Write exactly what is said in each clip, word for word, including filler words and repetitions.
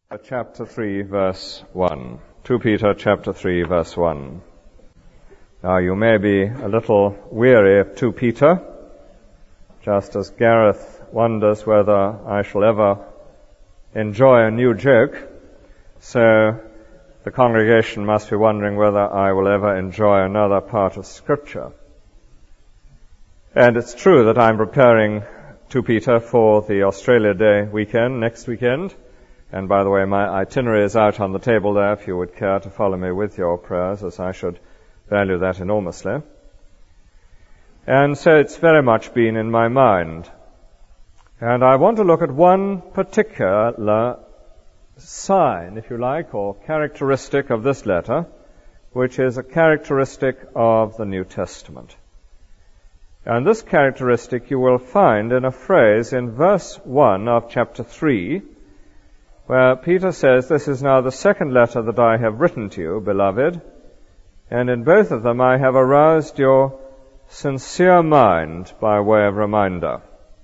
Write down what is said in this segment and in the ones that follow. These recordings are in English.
Chapter three, verse one. Second Peter chapter three, verse one. Now you may be a little weary of Second Peter, just as Gareth wonders whether I shall ever enjoy a new joke, so the congregation must be wondering whether I will ever enjoy another part of Scripture. And it's true that I'm preparing Second Peter for the Australia Day weekend, next weekend. And by the way, my itinerary is out on the table there if you would care to follow me with your prayers, as I should value that enormously. And so it's very much been in my mind. And I want to look at one particular sign, if you like, or characteristic of this letter, which is a characteristic of the New Testament. And this characteristic you will find in a phrase in verse one of chapter three, where Peter says, "This is now the second letter that I have written to you, beloved, and in both of them I have aroused your sincere mind by way of reminder."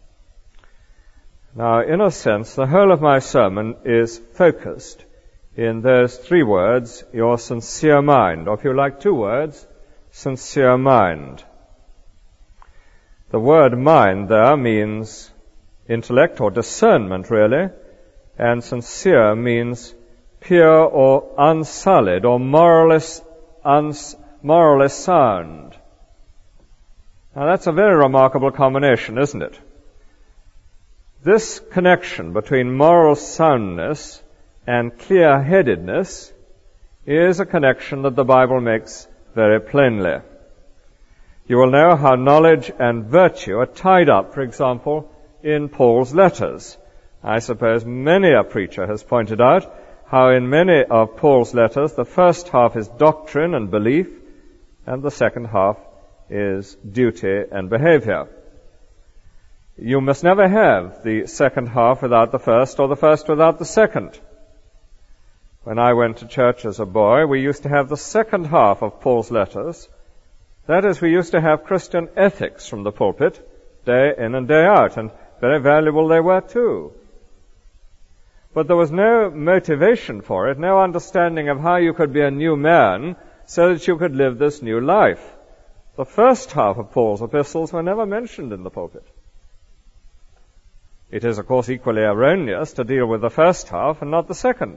Now, in a sense, the whole of my sermon is focused in those three words, your sincere mind, or if you like two words, sincere mind. The word mind there means intellect or discernment, really, and sincere means pure or unsullied or morally, uns, morally sound. Now that's a very remarkable combination, isn't it? This connection between moral soundness and clear-headedness is a connection that the Bible makes very plainly. You will know how knowledge and virtue are tied up, for example, in Paul's letters. I suppose many a preacher has pointed out how in many of Paul's letters the first half is doctrine and belief, and the second half is duty and behavior. You must never have the second half without the first, or the first without the second. When I went to church as a boy, we used to have the second half of Paul's letters. That is, we used to have Christian ethics from the pulpit, day in and day out, and very valuable they were too. But there was no motivation for it, no understanding of how you could be a new man so that you could live this new life. The first half of Paul's epistles were never mentioned in the pulpit. It is, of course, equally erroneous to deal with the first half and not the second.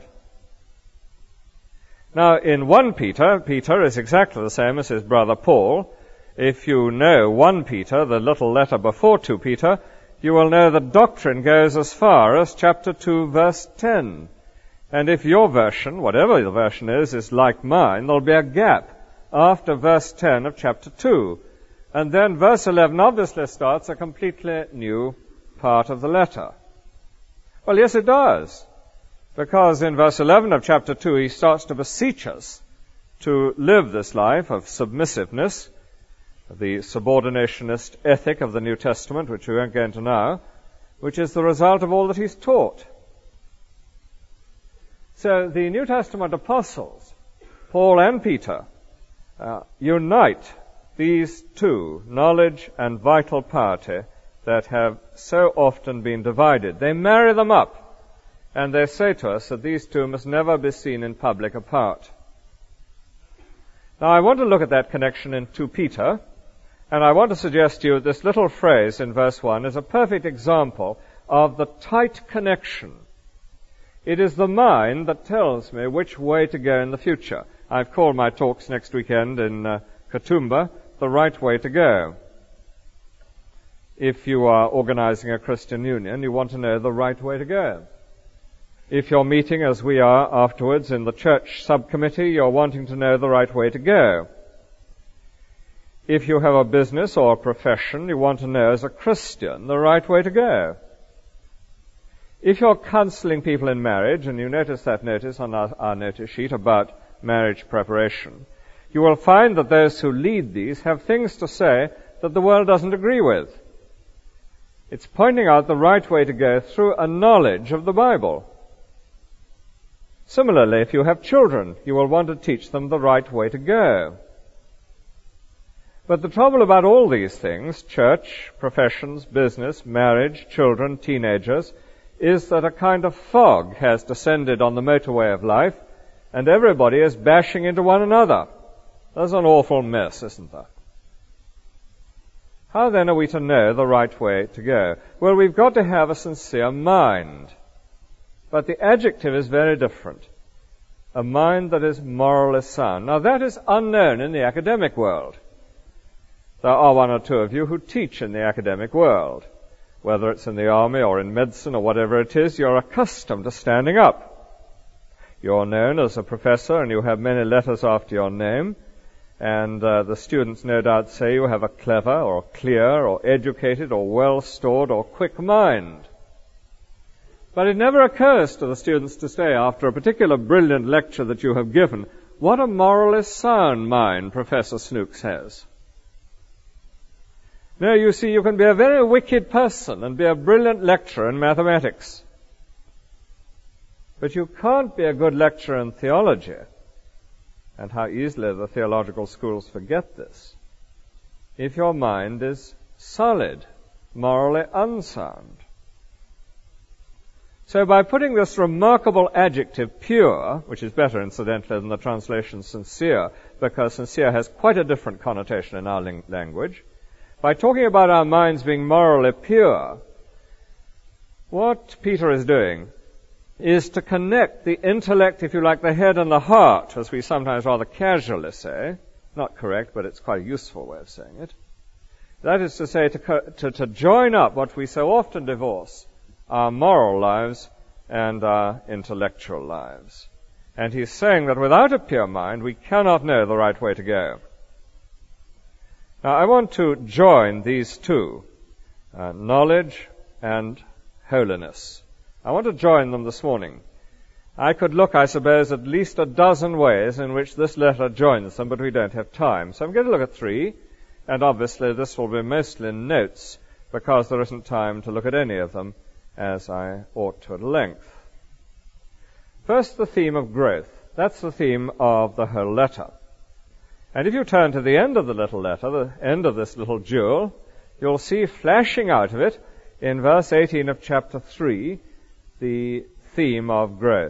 Now, in First Peter, Peter is exactly the same as his brother Paul. If you know First Peter, the little letter before Second Peter, you will know that doctrine goes as far as chapter two, verse ten. And if your version, whatever the version is, is like mine, there'll be a gap after verse ten of chapter two. And then verse eleven obviously starts a completely new part of the letter. Well, yes, it does. Because in verse eleven of chapter two, he starts to beseech us to live this life of submissiveness, the subordinationist ethic of the New Testament, which we won't go into now, which is the result of all that he's taught. So the New Testament apostles, Paul and Peter, uh, unite these two, knowledge and vital piety, that have so often been divided. They marry them up, and they say to us that these two must never be seen in public apart. Now I want to look at that connection in Second Peter, and I want to suggest to you that this little phrase in verse one is a perfect example of the tight connection. It is the mind that tells me which way to go in the future. I've called my talks next weekend in uh, Katoomba, The Right Way to Go. If you are organizing a Christian union, you want to know the right way to go. If you're meeting, as we are afterwards, in the church subcommittee, you're wanting to know the right way to go. If you have a business or a profession, you want to know as a Christian the right way to go. If you're counseling people in marriage, and you notice that notice on our, our notice sheet about marriage preparation, you will find that those who lead these have things to say that the world doesn't agree with. It's pointing out the right way to go through a knowledge of the Bible. Similarly, if you have children, you will want to teach them the right way to go. But the trouble about all these things, church, professions, business, marriage, children, teenagers, is that a kind of fog has descended on the motorway of life, and everybody is bashing into one another. There's an awful mess, isn't there? How then are we to know the right way to go? Well, we've got to have a sincere mind. But the adjective is very different. A mind that is morally sound. Now, that is unknown in the academic world. There are one or two of you who teach in the academic world. Whether it's in the army or in medicine or whatever it is, you're accustomed to standing up. You're known as a professor and you have many letters after your name. And uh, the students no doubt say you have a clever or clear or educated or well-stored or quick mind. But it never occurs to the students to say, after a particular brilliant lecture that you have given, what a morally sound mind Professor Snooks has. No, you see, you can be a very wicked person and be a brilliant lecturer in mathematics. But you can't be a good lecturer in theology. And how easily the theological schools forget this. If your mind is solid, morally unsound. So by putting this remarkable adjective pure, which is better incidentally than the translation sincere, because sincere has quite a different connotation in our ling- language, by talking about our minds being morally pure, what Peter is doing is to connect the intellect, if you like, the head and the heart, as we sometimes rather casually say. Not correct, but it's quite a useful way of saying it. That is to say, to, co- to, to join up what we so often divorce, our moral lives and our intellectual lives. And he's saying that without a pure mind, we cannot know the right way to go. Now, I want to join these two, uh, knowledge and holiness. I want to join them this morning. I could look, I suppose, at least a dozen ways in which this letter joins them, but we don't have time. So I'm going to look at three, and obviously this will be mostly notes, because there isn't time to look at any of them, as I ought to at length. First, the theme of growth. That's the theme of the whole letter. And if you turn to the end of the little letter, the end of this little jewel, you'll see flashing out of it, in verse eighteen of chapter three, the theme of growth.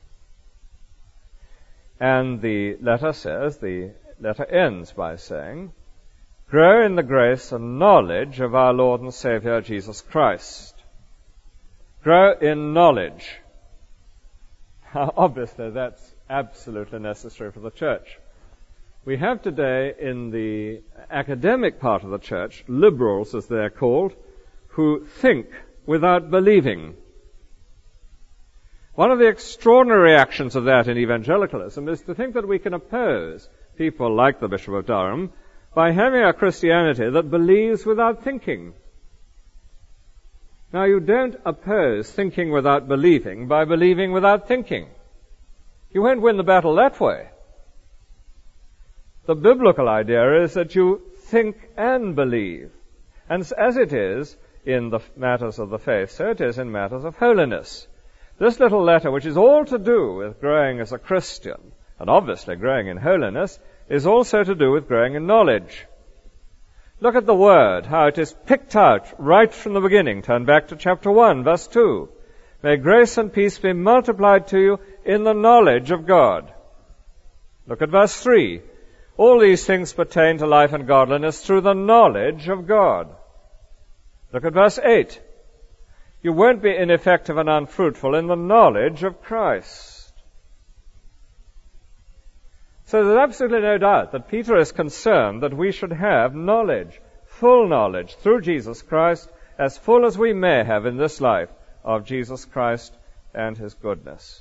And the letter says, the letter ends by saying, grow in the grace and knowledge of our Lord and Savior Jesus Christ. Grow in knowledge. Obviously, that's absolutely necessary for the church. We have today in the academic part of the church, liberals as they're called, who think without believing. One of the extraordinary reactions of that in evangelicalism is to think that we can oppose people like the Bishop of Durham by having a Christianity that believes without thinking. Now, you don't oppose thinking without believing by believing without thinking. You won't win the battle that way. The biblical idea is that you think and believe. And as it is in the matters of the faith, so it is in matters of holiness. This little letter, which is all to do with growing as a Christian, and obviously growing in holiness, is also to do with growing in knowledge. Look at the word, how it is picked out right from the beginning. Turn back to chapter one, verse two. May grace and peace be multiplied to you in the knowledge of God. Look at verse three. All these things pertain to life and godliness through the knowledge of God. Look at verse eight. You won't be ineffective and unfruitful in the knowledge of Christ. So there's absolutely no doubt that Peter is concerned that we should have knowledge, full knowledge, through Jesus Christ, as full as we may have in this life of Jesus Christ and his goodness.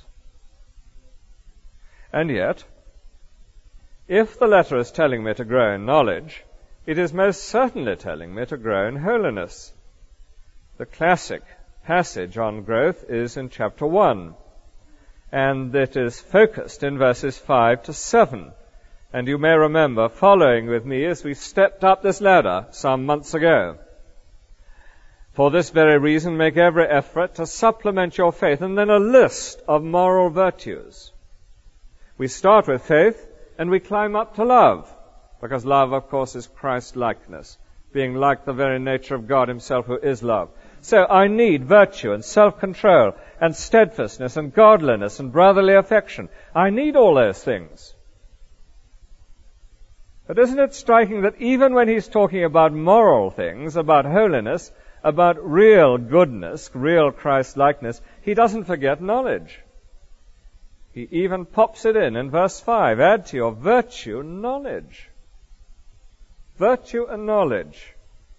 And yet, if the letter is telling me to grow in knowledge, it is most certainly telling me to grow in holiness. The classic passage on growth is in chapter one, and it is focused in verses five to seven. And you may remember following with me as we stepped up this ladder some months ago. For this very reason, make every effort to supplement your faith, and then a list of moral virtues. We start with faith, and we climb up to love, because love, of course, is Christ-likeness, being like the very nature of God himself, who is love. So I need virtue and self-control and steadfastness and godliness and brotherly affection. I need all those things. But isn't it striking that even when he's talking about moral things, about holiness, about real goodness, real Christ-likeness, he doesn't forget knowledge. He even pops it in in verse five. Add to your virtue knowledge. Virtue and knowledge.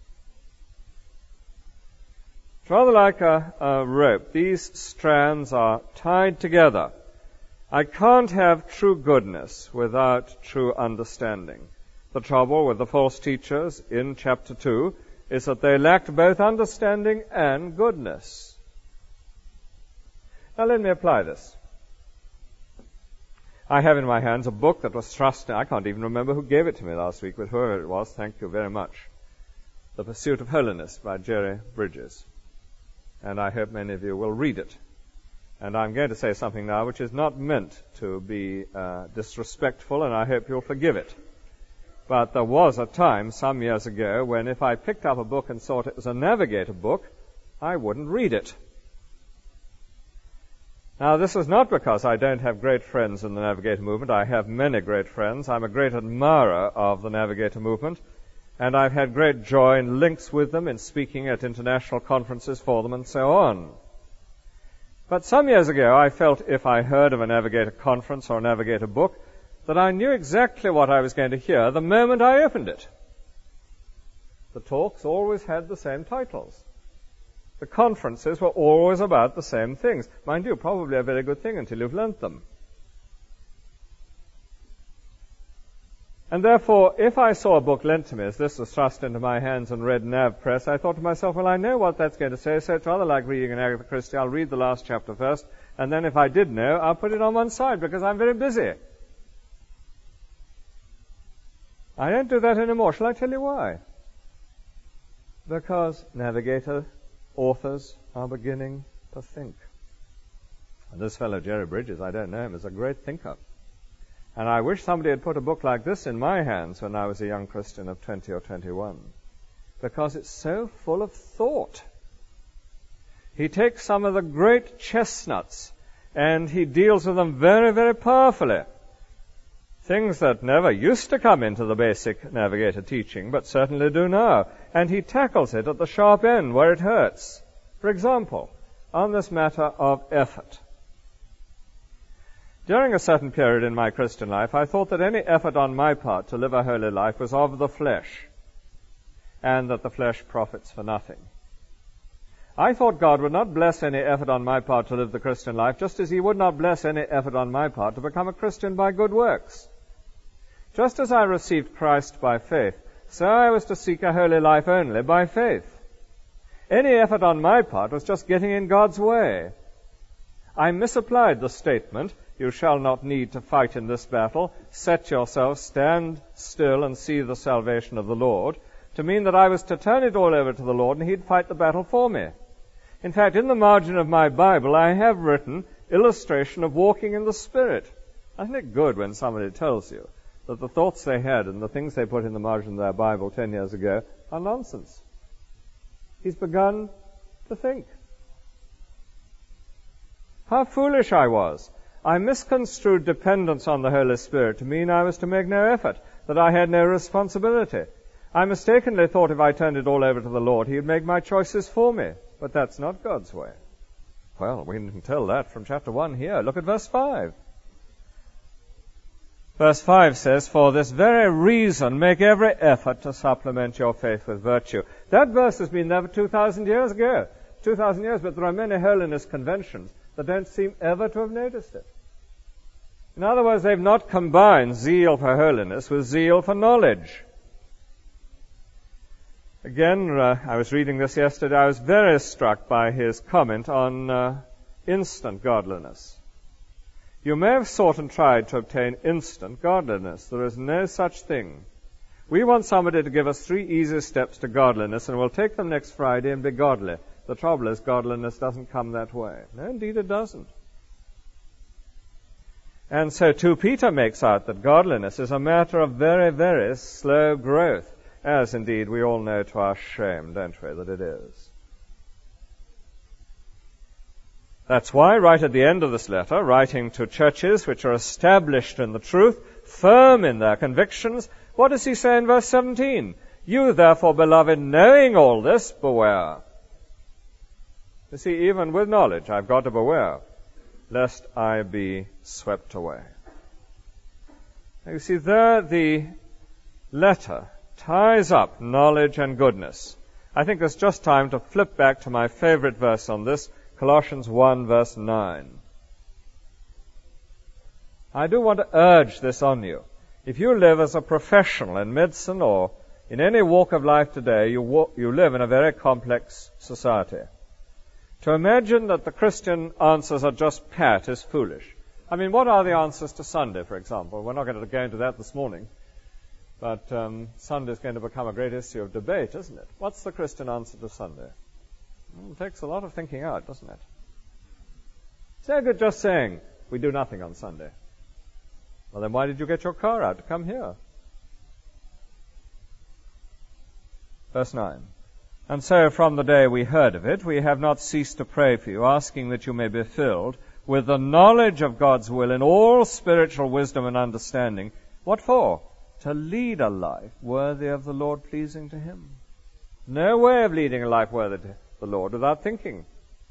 It's rather like a, a rope. These strands are tied together. I can't have true goodness without true understanding. The trouble with the false teachers in chapter two is that they lacked both understanding and goodness. Now let me apply this. I have in my hands a book that was thrust in. I can't even remember who gave it to me last week, but whoever it was, thank you very much. The Pursuit of Holiness by Jerry Bridges. And I hope many of you will read it. And I'm going to say something now which is not meant to be uh, disrespectful, and I hope you'll forgive it. But there was a time some years ago when if I picked up a book and thought it was a Navigator book, I wouldn't read it. Now, this is not because I don't have great friends in the Navigator movement. I have many great friends. I'm a great admirer of the Navigator movement, and I've had great joy in links with them, in speaking at international conferences for them, and so on. But some years ago, I felt if I heard of a Navigator conference or a Navigator book, that I knew exactly what I was going to hear the moment I opened it. The talks always had the same titles. The conferences were always about the same things. Mind you, probably a very good thing until you've learnt them. And therefore, if I saw a book lent to me, as this was thrust into my hands and read Nav Press, I thought to myself, well, I know what that's going to say, so it's rather like reading an Agatha Christie. I'll read the last chapter first, and then if I did know, I'll put it on one side, because I'm very busy. I don't do that anymore. Shall I tell you why? Because Navigator authors are beginning to think. And this fellow, Jerry Bridges, I don't know him, is a great thinker. And I wish somebody had put a book like this in my hands when I was a young Christian of twenty or twenty-one, because it's so full of thought. He takes some of the great chestnuts and he deals with them very, very powerfully. Things that never used to come into the basic Navigator teaching, but certainly do now. And he tackles it at the sharp end where it hurts. For example, on this matter of effort. During a certain period in my Christian life, I thought that any effort on my part to live a holy life was of the flesh, and that the flesh profits for nothing. I thought God would not bless any effort on my part to live the Christian life, just as he would not bless any effort on my part to become a Christian by good works. Just as I received Christ by faith, so I was to seek a holy life only by faith. Any effort on my part was just getting in God's way. I misapplied the statement, you shall not need to fight in this battle, set yourself, stand still and see the salvation of the Lord, to mean that I was to turn it all over to the Lord and he'd fight the battle for me. In fact, in the margin of my Bible, I have written illustration of walking in the Spirit. Isn't it good when somebody tells you that the thoughts they had and the things they put in the margin of their Bible ten years ago are nonsense? He's begun to think. How foolish I was. I misconstrued dependence on the Holy Spirit to mean I was to make no effort, that I had no responsibility. I mistakenly thought if I turned it all over to the Lord, he would make my choices for me. But that's not God's way. Well, we can tell that from chapter one here. Look at verse five. Verse five says, for this very reason, make every effort to supplement your faith with virtue. That verse has been there for two thousand years ago. two thousand years, but there are many holiness conventions that don't seem ever to have noticed it. In other words, they've not combined zeal for holiness with zeal for knowledge. Again, uh, I was reading this yesterday. I was very struck by his comment on uh, instant godliness. You may have sought and tried to obtain instant godliness. There is no such thing. We want somebody to give us three easy steps to godliness, and we'll take them next Friday and be godly. The trouble is, godliness doesn't come that way. No, indeed it doesn't. And so, too, Peter makes out that godliness is a matter of very, very slow growth, as indeed we all know to our shame, don't we, that it is. That's why, right at the end of this letter, writing to churches which are established in the truth, firm in their convictions, what does he say in verse seventeen? You, therefore, beloved, knowing all this, beware. You see, even with knowledge, I've got to beware, lest I be swept away. Now, you see, there the letter ties up knowledge and goodness. I think it's just time to flip back to my favorite verse on this, Colossians one, verse nine. I do want to urge this on you. If you live as a professional in medicine or in any walk of life today, you, walk, you live in a very complex society. To imagine that the Christian answers are just pat is foolish. I mean, what are the answers to Sunday, for example? We're not going to go into that this morning. But um, Sunday is going to become a great issue of debate, isn't it? What's the Christian answer to Sunday? Well, it takes a lot of thinking out, doesn't it? It's no good just saying, we do nothing on Sunday. Well, then why did you get your car out to come here? Verse nine. And so from the day we heard of it, we have not ceased to pray for you, asking that you may be filled with the knowledge of God's will in all spiritual wisdom and understanding. What for? To lead a life worthy of the Lord, pleasing to Him. No way of leading a life worthy to the Lord without thinking.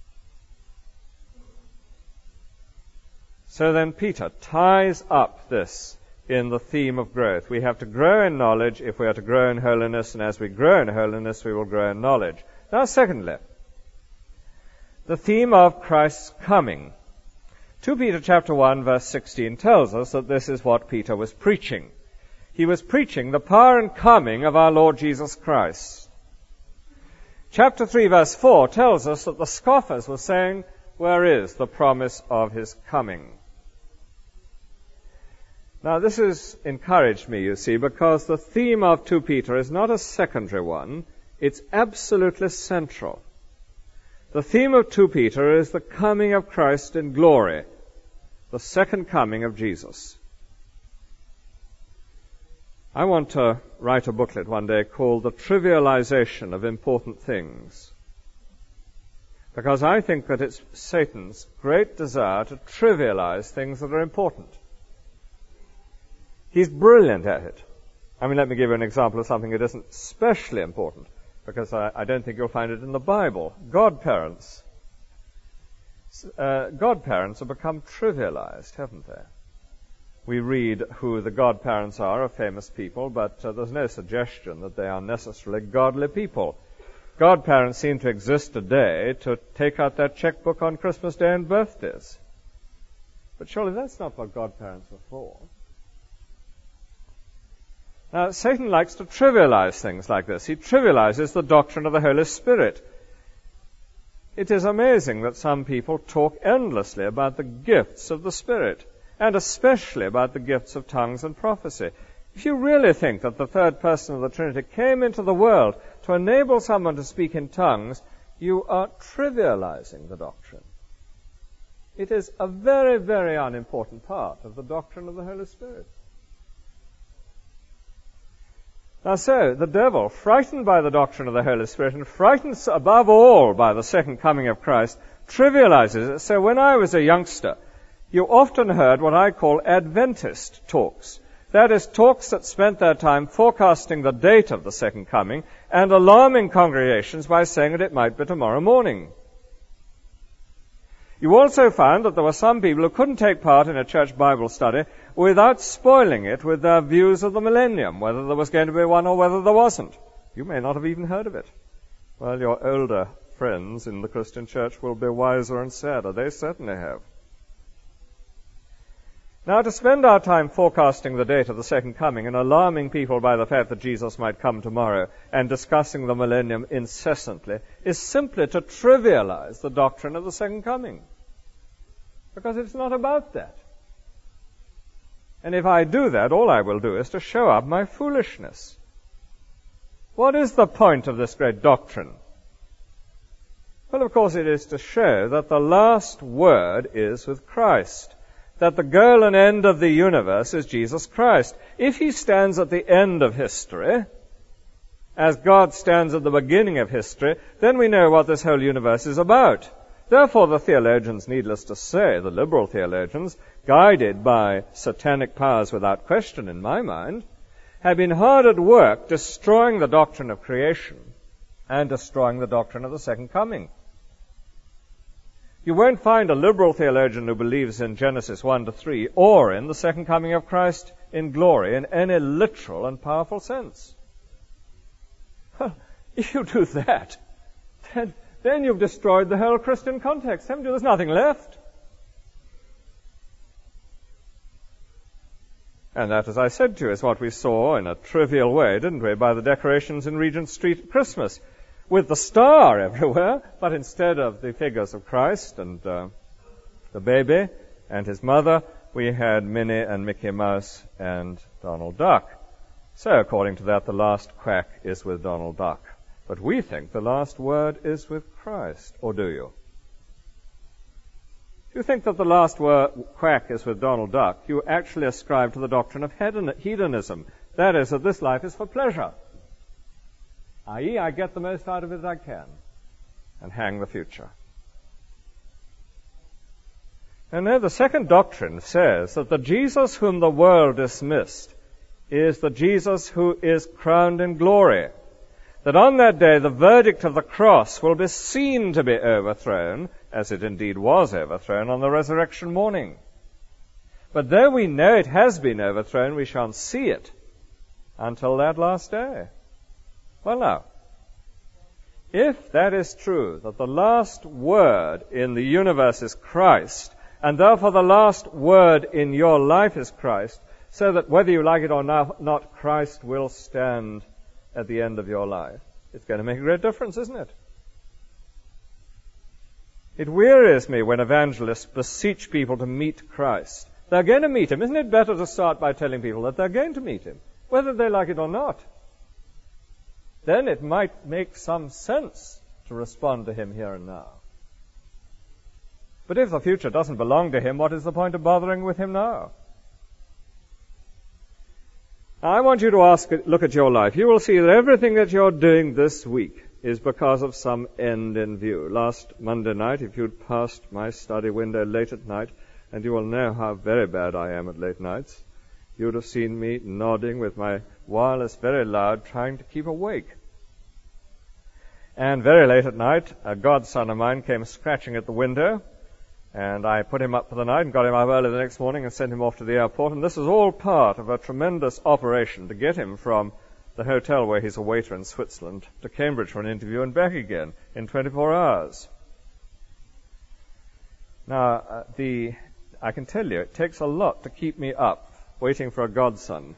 So then Peter ties up this in the theme of growth. We have to grow in knowledge if we are to grow in holiness, and as we grow in holiness, we will grow in knowledge. Now, secondly, the theme of Christ's coming. Second Peter chapter one, verse sixteen tells us that this is what Peter was preaching. He was preaching the power and coming of our Lord Jesus Christ. Chapter three, verse four tells us that the scoffers were saying, where is the promise of His coming? Now, this has encouraged me, you see, because the theme of Second Peter is not a secondary one. It's absolutely central. The theme of Second Peter is the coming of Christ in glory, the second coming of Jesus. I want to write a booklet one day called The Trivialization of Important Things, because I think that it's Satan's great desire to trivialize things that are important. He's brilliant at it. I mean, let me give you an example of something that isn't especially important, because I, I don't think you'll find it in the Bible. Godparents. Uh, godparents have become trivialized, haven't they? We read who the godparents are of famous people, but uh, there's no suggestion that they are necessarily godly people. Godparents seem to exist today to take out their checkbook on Christmas Day and birthdays. But surely that's not what godparents were for. Now, Satan likes to trivialize things like this. He trivializes the doctrine of the Holy Spirit. It is amazing that some people talk endlessly about the gifts of the Spirit, and especially about the gifts of tongues and prophecy. If you really think that the third person of the Trinity came into the world to enable someone to speak in tongues, you are trivializing the doctrine. It is a very, very unimportant part of the doctrine of the Holy Spirit. Now so, the devil, frightened by the doctrine of the Holy Spirit, and frightened above all by the second coming of Christ, trivializes it. So when I was a youngster, you often heard what I call Adventist talks. That is, talks that spent their time forecasting the date of the second coming and alarming congregations by saying that it might be tomorrow morning. You also found that there were some people who couldn't take part in a church Bible study without spoiling it with their views of the millennium, whether there was going to be one or whether there wasn't. You may not have even heard of it. Well, your older friends in the Christian church will be wiser and sadder. They certainly have. Now, to spend our time forecasting the date of the second coming and alarming people by the fact that Jesus might come tomorrow and discussing the millennium incessantly is simply to trivialize the doctrine of the second coming. Because it's not about that. And if I do that, all I will do is to show up my foolishness. What is the point of this great doctrine? Well, of course, it is to show that the last word is with Christ, that the goal and end of the universe is Jesus Christ. If He stands at the end of history, as God stands at the beginning of history, then we know what this whole universe is about. Therefore, the theologians, needless to say, the liberal theologians, guided by satanic powers without question in my mind, have been hard at work destroying the doctrine of creation and destroying the doctrine of the second coming. You won't find a liberal theologian who believes in Genesis one to three or in the second coming of Christ in glory in any literal and powerful sense. Well, if you do that, then, then you've destroyed the whole Christian context, haven't you? There's nothing left. And that, as I said to you, is what we saw in a trivial way, didn't we, by the decorations in Regent Street at Christmas, with the star everywhere, but instead of the figures of Christ and uh, the baby and his mother, we had Minnie and Mickey Mouse and Donald Duck. So, according to that, the last quack is with Donald Duck. But we think the last word is with Christ, or do you? If you think that the last word, quack is with Donald Duck, you actually ascribe to the doctrine of hedonism. That is, that this life is for pleasure. that is, I get the most out of it as I can, and hang the future. And now the second doctrine says that the Jesus whom the world dismissed is the Jesus who is crowned in glory. That on that day the verdict of the cross will be seen to be overthrown, as it indeed was overthrown on the resurrection morning. But though we know it has been overthrown, we shan't see it until that last day. Well now, if that is true, that the last word in the universe is Christ, and therefore the last word in your life is Christ, so that whether you like it or not, Christ will stand at the end of your life, it's going to make a great difference, isn't it? It wearies me when evangelists beseech people to meet Christ. They're going to meet him. Isn't it better to start by telling people that they're going to meet him, whether they like it or not? Then it might make some sense to respond to him here and now. But if the future doesn't belong to him, what is the point of bothering with him now? Now, I want you to ask, look at your life. You will see that everything that you're doing this week is because of some end in view. Last Monday night, if you'd passed my study window late at night, and you will know how very bad I am at late nights, you'd have seen me nodding with my wireless very loud, trying to keep awake. And very late at night, a godson of mine came scratching at the window, and I put him up for the night and got him up early the next morning and sent him off to the airport. And this is all part of a tremendous operation to get him from the hotel where he's a waiter in Switzerland to Cambridge for an interview and back again in twenty-four hours. Now, uh, the I can tell you, it takes a lot to keep me up waiting for a godson.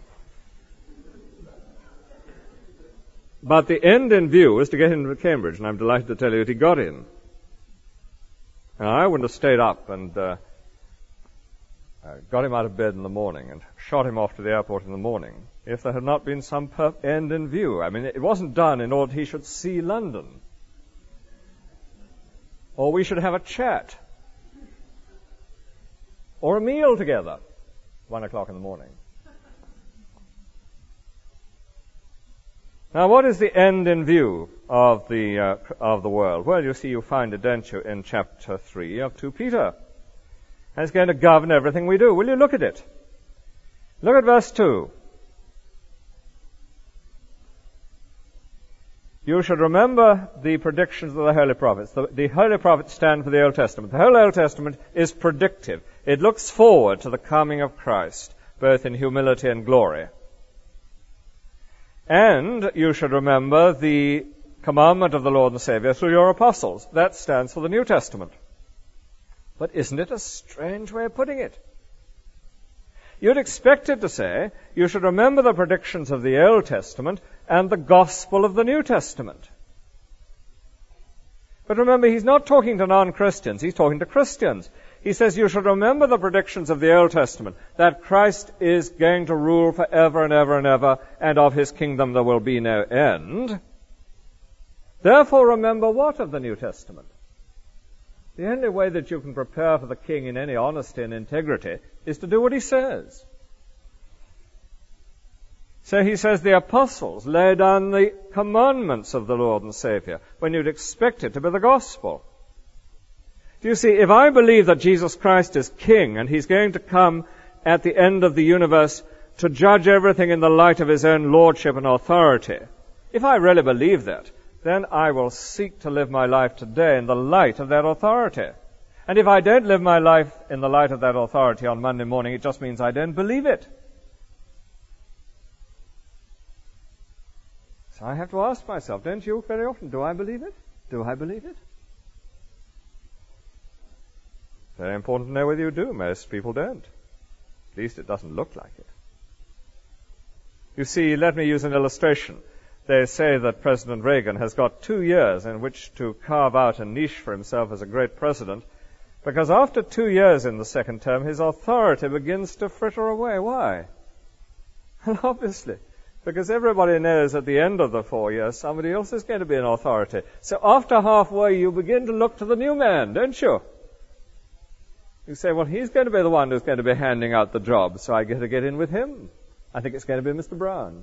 But the end in view was to get him to Cambridge, and I'm delighted to tell you that he got in. Now, I wouldn't have stayed up and uh, uh, got him out of bed in the morning and shot him off to the airport in the morning if there had not been some per- end in view. I mean, it wasn't done in order he should see London. Or we should have a chat. Or a meal together, one o'clock in the morning. Now, what is the end in view of the uh, of the world? Well, you see, you find it, don't you, in chapter three of Second Peter. And it's going to govern everything we do. Will you look at it? Look at verse two. You should remember the predictions of the holy prophets. The, the holy prophets stand for the Old Testament. The whole Old Testament is predictive. It looks forward to the coming of Christ, both in humility and glory. And you should remember the commandment of the Lord and Savior through your apostles. That stands for the New Testament. But isn't it a strange way of putting it? You'd expect it to say, you should remember the predictions of the Old Testament and the gospel of the New Testament. But remember, he's not talking to non-Christians, he's talking to Christians. He says you should remember the predictions of the Old Testament, that Christ is going to rule forever and ever and ever, and of his kingdom there will be no end. Therefore remember what of the New Testament? The only way that you can prepare for the king in any honesty and integrity is to do what he says. So he says the apostles lay down the commandments of the Lord and Savior, when you'd expect it to be the gospel. Do you see, if I believe that Jesus Christ is King and He's going to come at the end of the universe to judge everything in the light of His own lordship and authority, if I really believe that, then I will seek to live my life today in the light of that authority. And if I don't live my life in the light of that authority on Monday morning, it just means I don't believe it. So I have to ask myself, don't you very often, do I believe it? Do I believe it? Very important to know whether you do. Most people don't. At least it doesn't look like it. You see, let me use an illustration. They say that President Reagan has got two years in which to carve out a niche for himself as a great president, because after two years in the second term, his authority begins to fritter away. Why? Well, obviously, because everybody knows at the end of the four years, somebody else is going to be an authority. So after halfway, you begin to look to the new man, don't you? You say, well, he's going to be the one who's going to be handing out the job, so I get to get in with him. I think it's going to be Mister Brown.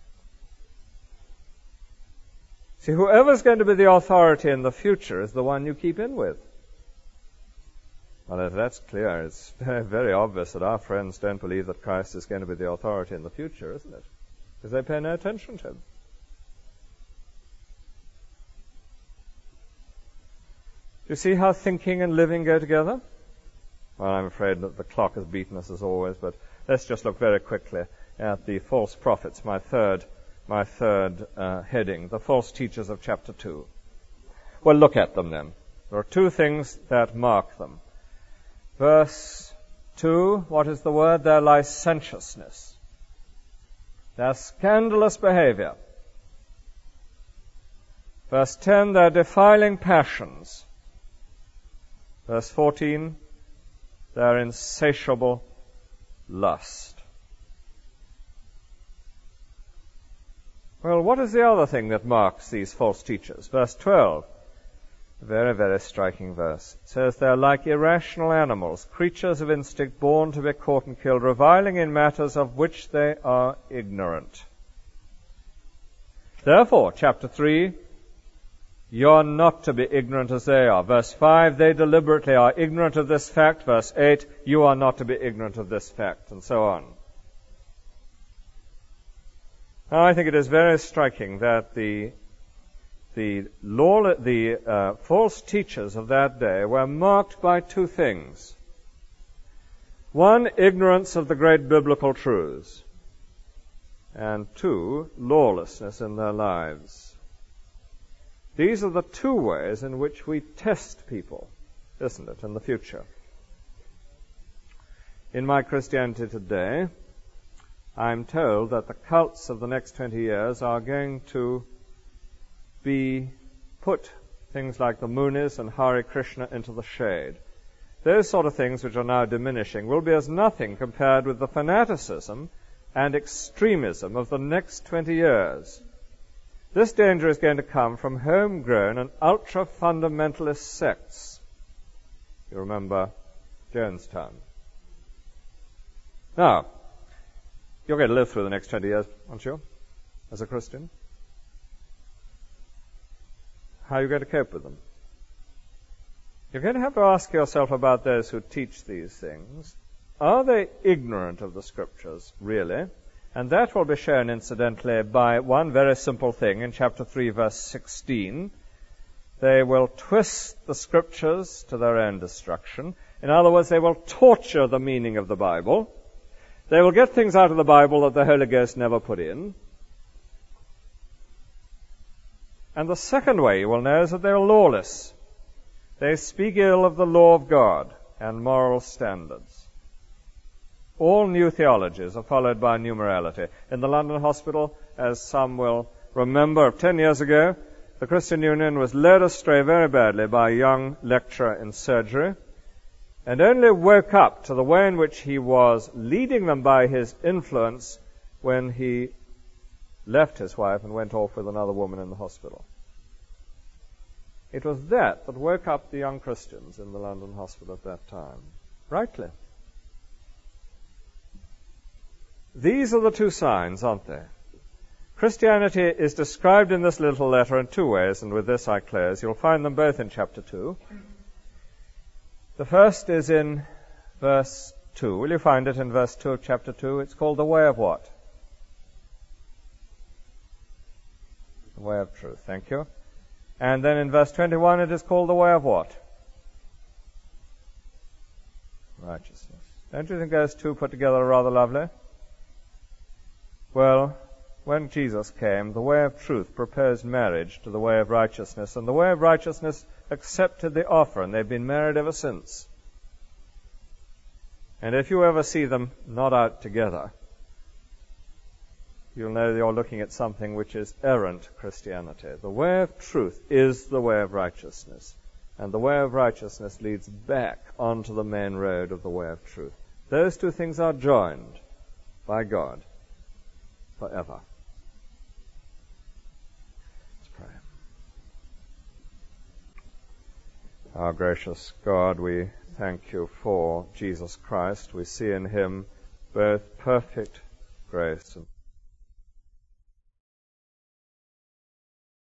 See, whoever's going to be the authority in the future is the one you keep in with. Well, if that's clear, it's very obvious that our friends don't believe that Christ is going to be the authority in the future, isn't it? Because they pay no attention to Him. Do you see how thinking and living go together? Well, I'm afraid that the clock has beaten us as always, but let's just look very quickly at the false prophets, my third, my third uh, heading, the false teachers of chapter two. Well, look at them then. There are two things that mark them. Verse two, what is the word? Their licentiousness. Their scandalous behavior. Verse ten, their defiling passions. Verse fourteen, their insatiable lust. Well, what is the other thing that marks these false teachers? Verse twelve, a very, very striking verse. It says, they're like irrational animals, creatures of instinct, born to be caught and killed, reviling in matters of which they are ignorant. Therefore, chapter three, you're not to be ignorant as they are. Verse five, they deliberately are ignorant of this fact. Verse eight, you are not to be ignorant of this fact, and so on. Now, I think it is very striking that the the law, the uh, false teachers of that day were marked by two things. One, ignorance of the great biblical truths, and two, lawlessness in their lives. These are the two ways in which we test people, isn't it, in the future? In my Christianity Today, I'm told that the cults of the next twenty years are going to be put, things like the Munis and Hare Krishna, into the shade. Those sort of things which are now diminishing will be as nothing compared with the fanaticism and extremism of the next twenty years. This danger is going to come from homegrown and ultra-fundamentalist sects. You remember Jonestown. Now, you're going to live through the next twenty years, aren't you, as a Christian? How are you going to cope with them? You're going to have to ask yourself about those who teach these things. Are they ignorant of the Scriptures, really? And that will be shown, incidentally, by one very simple thing in chapter three, verse sixteen. They will twist the Scriptures to their own destruction. In other words, they will torture the meaning of the Bible. They will get things out of the Bible that the Holy Ghost never put in. And the second way you will know is that they are lawless. They speak ill of the law of God and moral standards. All new theologies are followed by numerality. In the London Hospital, as some will remember, ten years ago, the Christian Union was led astray very badly by a young lecturer in surgery, and only woke up to the way in which he was leading them by his influence when he left his wife and went off with another woman in the hospital. It was that that woke up the young Christians in the London Hospital at that time. Rightly. These are the two signs, aren't they? Christianity is described in this little letter in two ways, and with this I close. You'll find them both in chapter two. The first is in verse two. Will you find it in verse two of chapter two? It's called the way of what? The way of truth. Thank you. And then in verse twenty-one it is called the way of what? Righteousness. Don't you think those two put together are rather lovely? Well, when Jesus came, the way of truth proposed marriage to the way of righteousness, and the way of righteousness accepted the offer, and they've been married ever since. And if you ever see them not out together, you'll know you're looking at something which is errant Christianity. The way of truth is the way of righteousness, and the way of righteousness leads back onto the main road of the way of truth. Those two things are joined by God forever. Let's pray. Our gracious God, we thank you for Jesus Christ. We see in him both perfect grace and